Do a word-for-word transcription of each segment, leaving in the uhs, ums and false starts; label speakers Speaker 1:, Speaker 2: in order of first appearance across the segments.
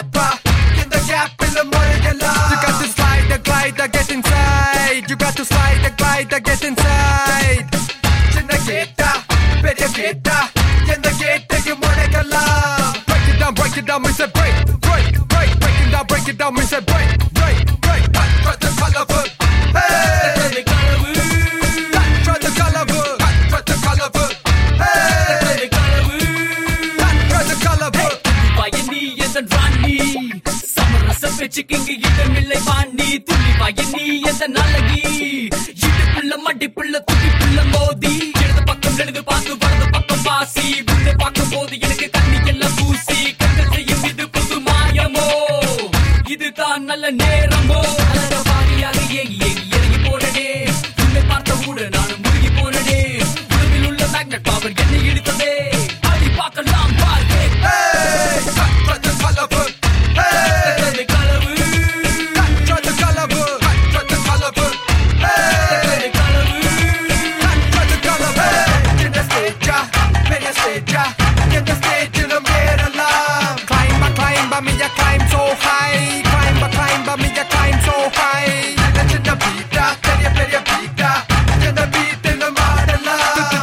Speaker 1: gap in the gap in the morgala. You got to slide the glide to get inside. You got to slide the glide to get inside. Chinna gate periya gate in the gate you morgala. Break it down, break it down, we say break, break, break, break it down, break it down, we say break, break, break. Try the colorful, hey. Try the colorful, try the colorful, hey. Try the colorful.
Speaker 2: பயனி எந்தன் ராணி சமரச பேச்சுக்கு இடமில்லை வாணி துள்ளி பயனி எந்தன் அழகி இடுப்புள்ள மடிப்புள்ள துடிப்புள்ள மோதி இடது பக்கம் எழுது பார்த்து வலது பக்கம் வாசி உள்ளே பார்க்கும் போது எனக்கு கண்ணி எல்லாம் பூசி கண்கள் செய்யும் இது புது மாயமோ இதுதான் நல்ல நேரமோ அழக பாரியாக ஏகி ஏகி இறங்கி போனடே உள்ளே பார்த்த கூட நானும் முழுகி போனடே உடம்பில் உள்ள மேக்னட் பவர் என்னை இழுத்ததே அடி பார்க்கலாம் பார்க்கே
Speaker 1: Try the colorful, hey.
Speaker 2: the colorful
Speaker 1: Try the colorful, try the colorful, hey.
Speaker 2: the colorful
Speaker 1: Try the colorful. In the stage, periya stage, in the stage in the mirala. Climb, climb, me ya climb so high. Climb, climb, me ya climb so high. Let's in the beat, periya periya beat, in the beat in the marala.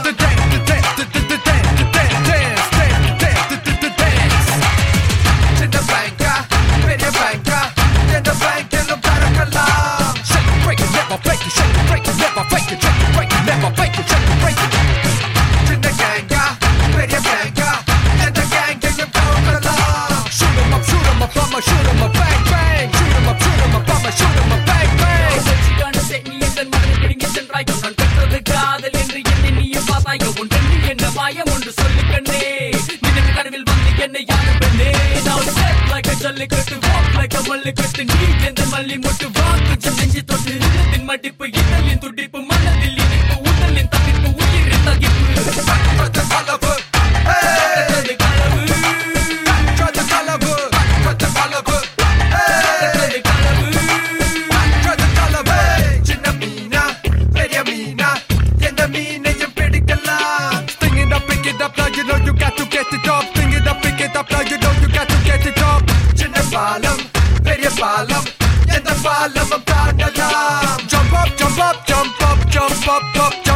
Speaker 1: In the bank, periya bank, in the bank in the barakala. Shake it, break it, never fake it. Shake it, break it, never fake it. Shake it, break it, never fake it. Shake it, break it. In the gang, periya gang, in the gang in the barakala. Shoot 'em up, shoot 'em up, I'ma shoot 'em up, bang bang. Shoot 'em up, shoot 'em up, I'ma shoot 'em up, bang bang.
Speaker 2: சச்சிகான சென்னி எந்தன் மனதை பிடிங்க சென்றாயோ நான் பெற்றது காதல் என்று என்னை நீயும் பார்த்தாயோ உன் கண்ணில் என்ன மாயம் ஒன்று சொல்லு கண்ணே நினைவு கனவில் வந்து என்னை யாரு பெண்ணே நான் step like a jallikattu walk like a மல்லிக்கட்டு நீ எந்த மல்லி மொட்டு வாக்கு நெஞ்சு தொட்டு உள்ளத்தின் மடிப்பு இதழின் துடிப்பு மனதில் இனிப்பு உடலின் தவிப்பு உயிரின் தகிப்பு
Speaker 1: Try the colorful, hey.
Speaker 2: the colorful
Speaker 1: Try the colorful, try the colorful, hey.
Speaker 2: the colorful
Speaker 1: Try the colorful. Chinna meena, periya meena, yenda meenayum pedikalam. Sting it up, pick it up, now you know you got to get it up. Sting it up, pick it up, now you know you got to get it up. Chinna palam, periya palam, yenda palam am taanalam. Jump up, jump up, jump up, jump up, up.